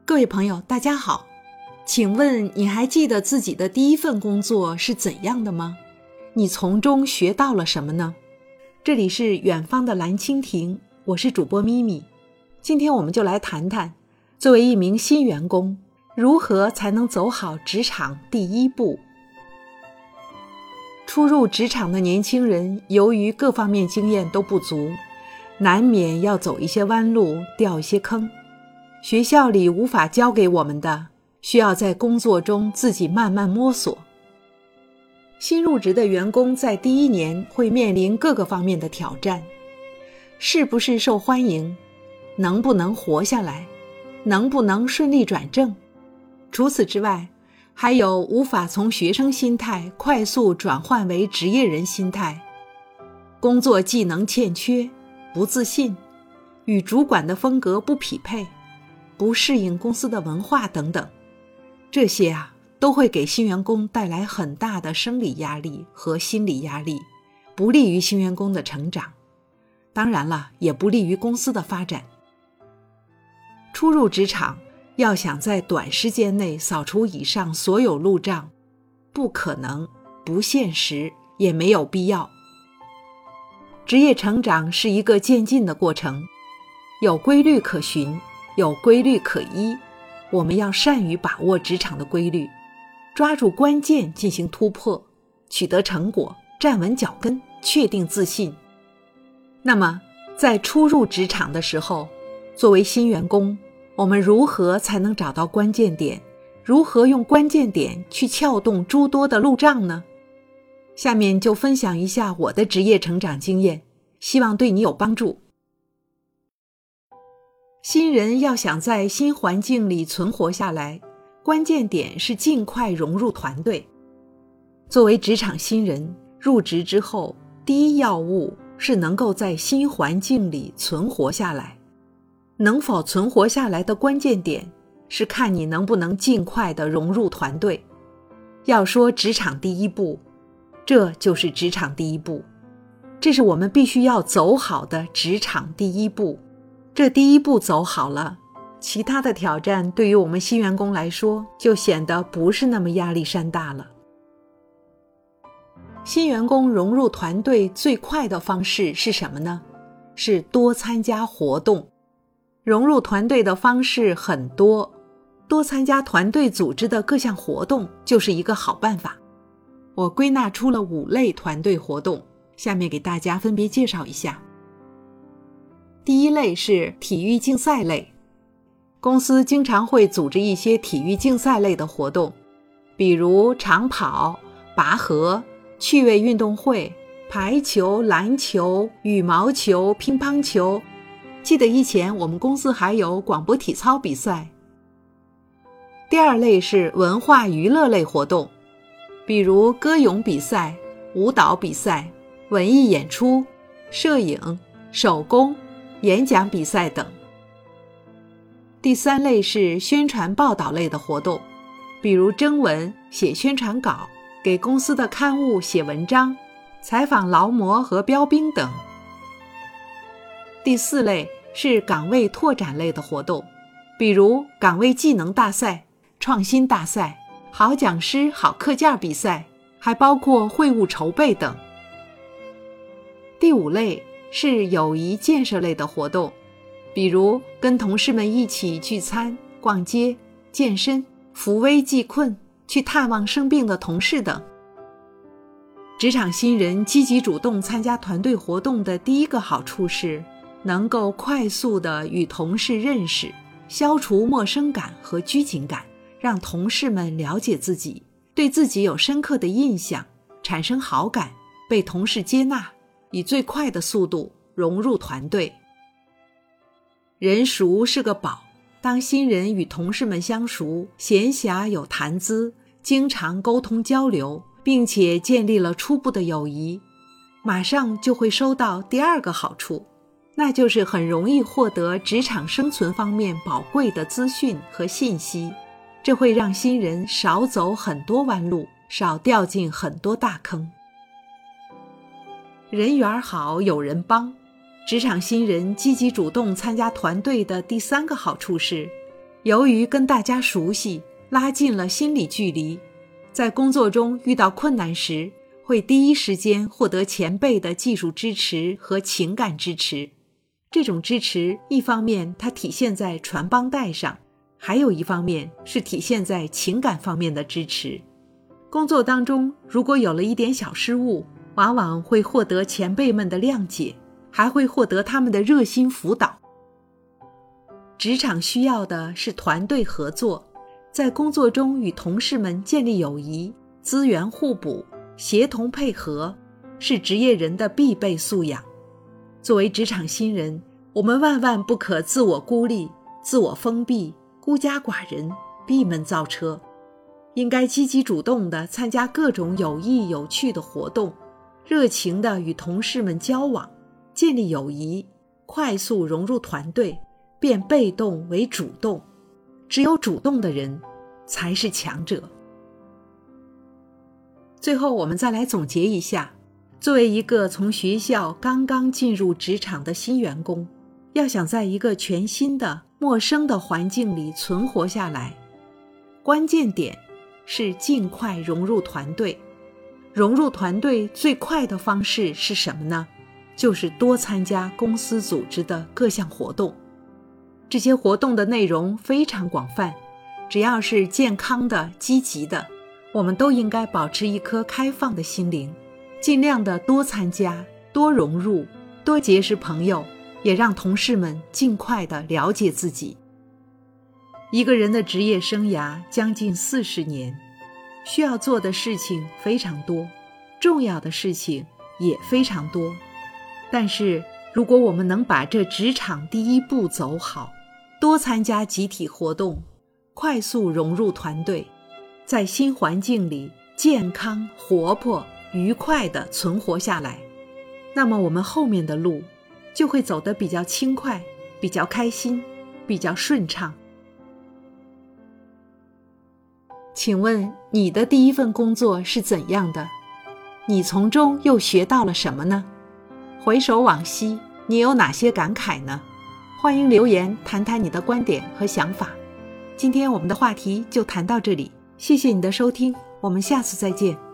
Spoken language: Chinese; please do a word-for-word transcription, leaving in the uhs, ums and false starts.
各位朋友，大家好，请问你还记得自己的第一份工作是怎样的吗？你从中学到了什么呢？这里是远方的蓝蜻蜓，我是主播咪咪。今天我们就来谈谈，作为一名新员工，如何才能走好职场第一步。初入职场的年轻人，由于各方面经验都不足，难免要走一些弯路，掉一些坑。学校里无法教给我们的，需要在工作中自己慢慢摸索。新入职的员工在第一年会面临各个方面的挑战，是不是受欢迎，能不能活下来，能不能顺利转正。除此之外，还有无法从学生心态快速转换为职业人心态，工作技能欠缺，不自信，与主管的风格不匹配，不适应公司的文化等等。这些啊，都会给新员工带来很大的生理压力和心理压力，不利于新员工的成长，当然了，也不利于公司的发展。初入职场，要想在短时间内扫除以上所有路障，不可能，不现实，也没有必要。职业成长是一个渐进的过程，有规律可循，有规律可依，我们要善于把握职场的规律，抓住关键进行突破，取得成果，站稳脚跟，确定自信。那么，在初入职场的时候，作为新员工，我们如何才能找到关键点？如何用关键点去撬动诸多的路障呢？下面就分享一下我的职业成长经验，希望对你有帮助。新人要想在新环境里存活下来，关键点是尽快融入团队。作为职场新人，入职之后，第一要务是能够在新环境里存活下来。能否存活下来的关键点，是看你能不能尽快地融入团队。要说职场第一步，这就是职场第一步，这是我们必须要走好的职场第一步。这第一步走好了，其他的挑战对于我们新员工来说，就显得不是那么压力山大了。新员工融入团队最快的方式是什么呢？是多参加活动。融入团队的方式很多，多参加团队组织的各项活动就是一个好办法。我归纳出了五类团队活动，下面给大家分别介绍一下。第一类是体育竞赛类，公司经常会组织一些体育竞赛类的活动，比如长跑、拔河、趣味运动会、排球、篮球、羽毛球、乒乓球。记得以前我们公司还有广播体操比赛。第二类是文化娱乐类活动，比如歌咏比赛、舞蹈比赛、文艺演出、摄影、手工、演讲比赛等。第三类是宣传报道类的活动，比如征文、写宣传稿、给公司的刊物写文章、采访劳模和标兵等。第四类是岗位拓展类的活动，比如岗位技能大赛、创新大赛、好讲师好课件比赛，还包括会务筹备等。第五类是友谊建设类的活动，比如跟同事们一起聚餐、逛街、健身、扶危济困，去探望生病的同事等。职场新人积极主动参加团队活动的第一个好处是能够快速地与同事认识，消除陌生感和拘谨感，让同事们了解自己，对自己有深刻的印象，产生好感，被同事接纳，以最快的速度融入团队。人熟是个宝，当新人与同事们相熟，闲暇有谈资，经常沟通交流，并且建立了初步的友谊，马上就会收到第二个好处，那就是很容易获得职场生存方面宝贵的资讯和信息，这会让新人少走很多弯路，少掉进很多大坑。人缘好，有人帮。职场新人积极主动参加团队的第三个好处是， 由于跟大家熟悉，拉近了心理距离，在工作中遇到困难时，会第一时间获得前辈的技术支持和情感支持。这种支持，一方面它体现在传帮带上，还有一方面是体现在情感方面的支持。工作当中如果有了一点小失误，往往会获得前辈们的谅解，还会获得他们的热心辅导。职场需要的是团队合作，在工作中与同事们建立友谊，资源互补，协同配合，是职业人的必备素养。作为职场新人，我们万万不可自我孤立、自我封闭、孤家寡人、闭门造车，应该积极主动地参加各种有益有趣的活动，热情地与同事们交往，建立友谊，快速融入团队，变被动为主动。只有主动的人才是强者。最后我们再来总结一下，作为一个从学校刚刚进入职场的新员工，要想在一个全新的陌生的环境里存活下来，关键点是尽快融入团队。融入团队最快的方式是什么呢？就是多参加公司组织的各项活动。这些活动的内容非常广泛，只要是健康的、积极的，我们都应该保持一颗开放的心灵，尽量的多参加、多融入、多结识朋友，也让同事们尽快的了解自己。一个人的职业生涯将近四十年，需要做的事情非常多，重要的事情也非常多。但是如果我们能把这职场第一步走好，多参加集体活动，快速融入团队，在新环境里健康、活泼、愉快地存活下来，那么我们后面的路就会走得比较轻快，比较开心，比较顺畅。请问你的第一份工作是怎样的？你从中又学到了什么呢？回首往昔，你有哪些感慨呢？欢迎留言谈谈你的观点和想法。今天我们的话题就谈到这里，谢谢你的收听，我们下次再见。